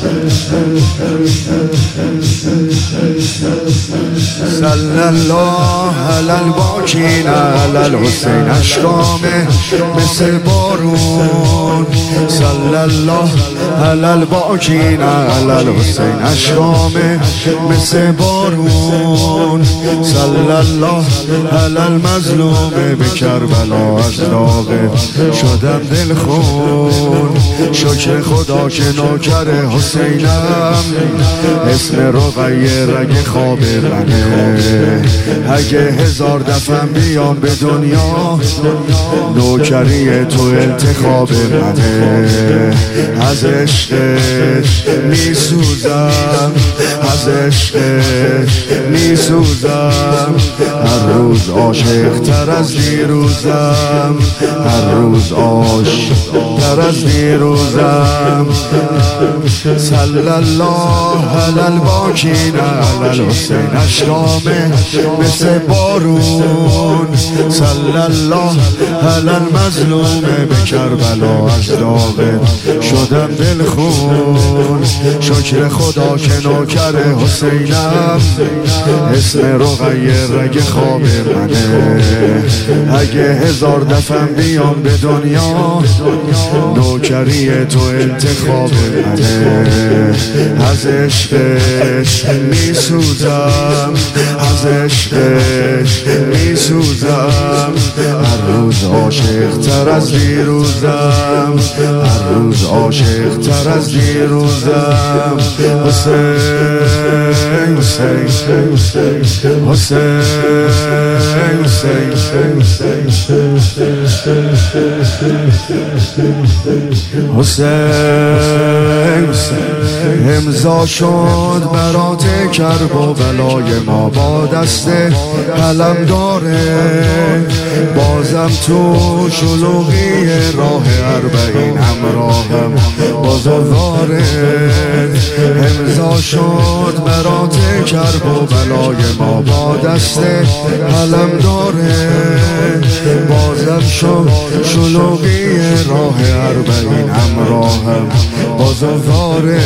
صلی الله علی الباکین علی الحسین، اشکامه مثل بارون. صلی الله علی الباکین علی الحسین، اشکامه مثل بارون. صلی الله علی المظلوم به کربلا، از داغ شدم دل خون. شکر خدا که نوکر حسینم، اسم رقیه رگ خواب منه. اگه 1000 دفعه بیام به دنیا، نوکری تو انتخاب منه. از عشقش میسوزم، از عشقش میسوزم. هر روز عاشق تر از دیروزم، هر روز عاشق تر از دیروزم. صلی الله علی الباکین علی الحسین، اشکامه مثل بارون. صلی الله علی المظلوم به کربلا، از داغ شدم دل خون. شکر خدا که نوکر حسینم، اسم رقیه رگ خواب منه. اگه 1000 دفعه بیام به دنیا، نوکری تو انتخاب منه. از عشقش میسوزم، از عشقش میسوزم. هر روز عاشق تر از دیروزم، هر روز عاشق تر از دیروزم. حسین حسین حسین حسین حسین. امضا شد برات کرب و بلای ما، با دست قلم داره. بازم تو شلوغی راه 40 همراهم بازواره. امضا شد برات کرب و بلای ما، با دست قلم داره. بازم شد شلوغی راه 40 همراهم بازواره.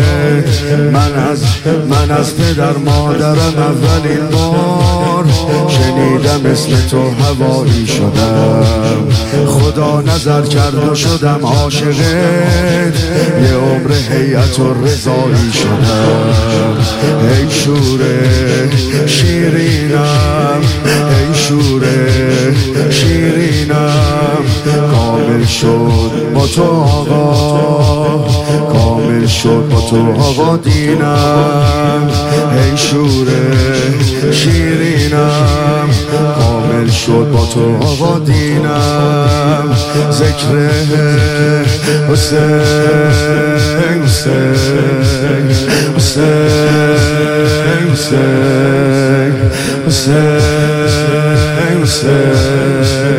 من از پدر مادرم اولین بار شنیدم اسم تو هوایی شدم. خدا نظر کرد و شدم عاشقت، یه عمر هیئت و رضایی شدم. ای شوره شیرینم، ای شوره شیرینم. کامل شد با تو آقا، کامل شد با تو آقا دینم. ای شوره شیرینم، کامل شد با تو آقا دینم. ذکر حسین حسین حسین حسین حسین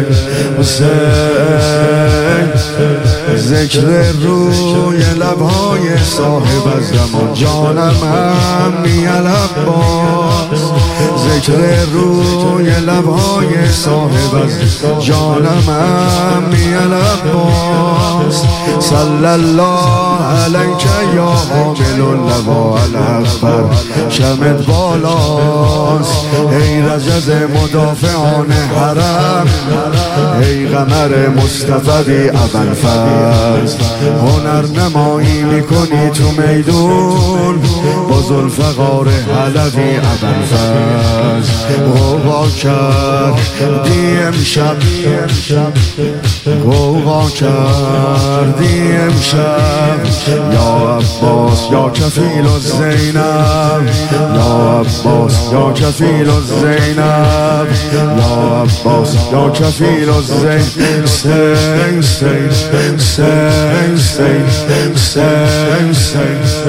حسین. ذکر روی لبهای صاحب از زمان، جانم هم می‌الب باز. ذکر روی لبهای صاحب از جانم هم می‌الب باز. صلی الله علیک یا حامل اللوا، الاکبر شمت بالاست. ای رجز مدافعان حرم، ای قمر مصطفی ابوالفضل. هنر نمایی میکنی تو میدون، با ذوالفقار علوی ابوالفضل. غوغا کردی امشب، غوغا کردی امشب. یا عباس یا کفیل الزینب، یا عباس یا کفیل الزینب، یا عباس یا کفیل الزینب. سین سین سین سین سین سین.